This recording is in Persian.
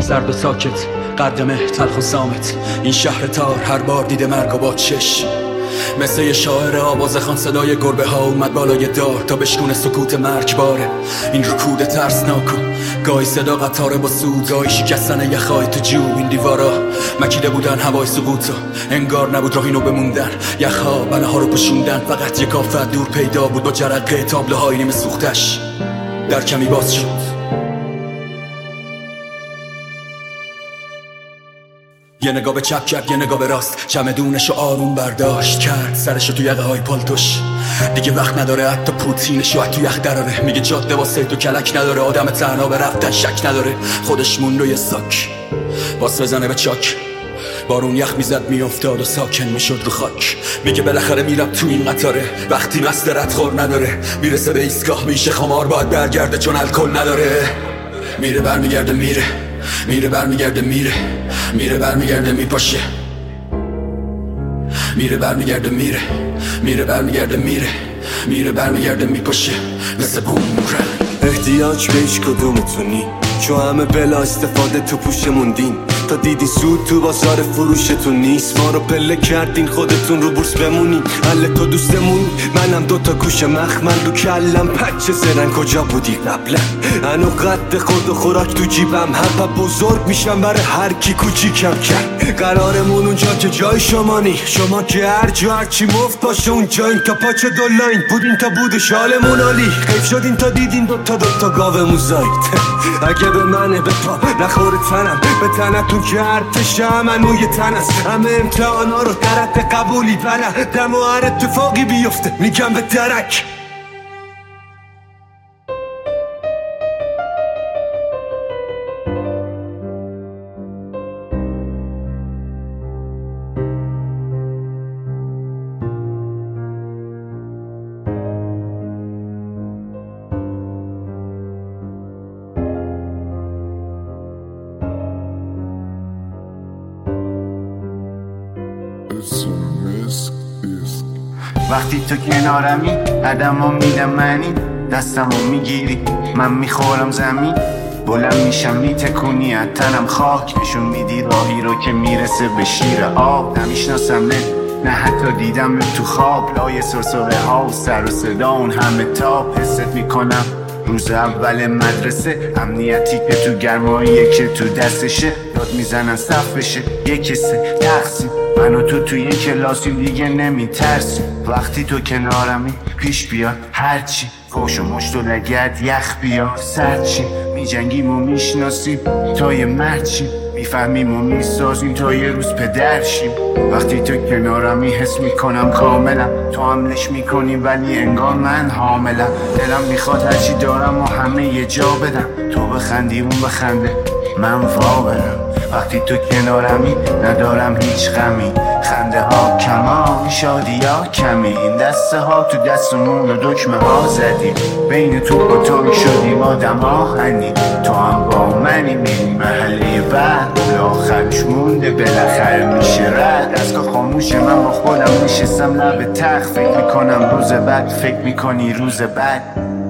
سرد و ساکت، قدمه تلخ و سامت. این شهر تار هر بار دیده مرگ و با چش. مثل یه شاعر آواز خان صدای گربه ها اومد بالای دار تا بشکونه سکوت مرگباره. این رکود ترسناکو گاهی صدا قطاره با سود، گاهی شکستن یخهای تو جوب. این دیوارا مکیده بودن هوای سقوطو، انگار نبود راهینو بموندن. یخها بناها رو پوشوندن، فقط یک آفت دور پیدا بود با جرقه تابلوهای نیمه سوختش. در کمی باز شد، یه نگاه به چپ کرد، یه نگاه به راست، چمدونشو آروم برداشت کرد، سرشو تو یقه های پالتوش. دیگه وقت نداره حتی پوتینشو از تو یخ دراره. میگه جاده واسه تو کلک نداره، آدم تنها به رفتن شک نداره. خودش موند و یه ساک باس بزنه به چاک، بارون یخ میزد میافتاد و ساکن میشد رو خاک. میگه بالاخره میرم تو این قطاره، وقتی مست ردخور نداره. میرسه به ایستگاه میشه خمار، باید برگرده چون الکل نداره. میره برمیگرده میره، میره برمیگرده میره، میره برمیگرده میپاشه. میره برمیگرده میره، میره برمیگرده میره، میره برمیگرده میپاشه. مثل بومرنگ. احتیاج به هیچ کدومتونی، چون همه بلا استفاده تو پوشمون دین. تا دیدین سود تو بازار فروشتون نیست، ما رو پله کردین خودتون رو بورس بمونین. حل تو دوستمون منم دوتا گوش مخمل رو کلم پچه زرن. کجا بودی قبلا؟ هنو قد خود و خوراک تو جیبم، هر بزرگ میشم برای هر کی کوچیکم کرد. قرارمون اونجا که جای شما نی، شما که هر جا هرچی مفت باشه اونجا. این تا پاچه دولاین بودین تا بودش حالمون عالی. خیف شدین تا دیدین دوتا گاومون زایید. اگه به منه به پا نخوره تنم، به تنتون که ارتشم منوی تن است. همه امتحانا رو درت قبولی بلدم و هر اتفاقی بیفته میگم به درک. وقتی تو کنارمی قدمو میدم منی، دستمو میگیری من میخورم زمین. بلند میشم میتکونی از تنم خاک، نشون میدی راهی رو که میرسه به شیر آب. نمیشناسم نه حتی دیدم تو خواب، لای سرسره ها و سر و صدا اون همه تاب. حست میکنم روز اول مدرسه، امنیتی که تو گرماییه که تو دستشه. داد میزنن صف بشه یک سه تقسیم، من و تو توی کلاسیم دیگه نمیترسیم. وقتی تو کنارمی پیش بیاد هرچی، فوش و مشت و لگد یخ بیاد سرچی. میجنگیم و میشناسیم تا یه مرچیم، میفهمیم و میسازیم تا یه روز پدرشیم. وقتی تو کنارمی حس میکنم کاملم، تو حملش میکنی ولی انگار من حاملم. دلم میخواد هرچی دارم و همه یه جا بدم، تو بخندی اون بخنده من وا برم. وقتی تو کنارمی ندارم هیچ غمی، خنده ها کمان شادی ها کمی. این دسته ها تو دستمون و دکمه ها زدیم، بین تو با توی شدیم آدم آهنی. تو هم با منی میریم محله بعد، آخرش مونده بالاخره میشه رد. دستگاه خاموشه من با خودم نشستم لب تخت، فکر میکنم روز بعد، فکر میکنی روز بعد.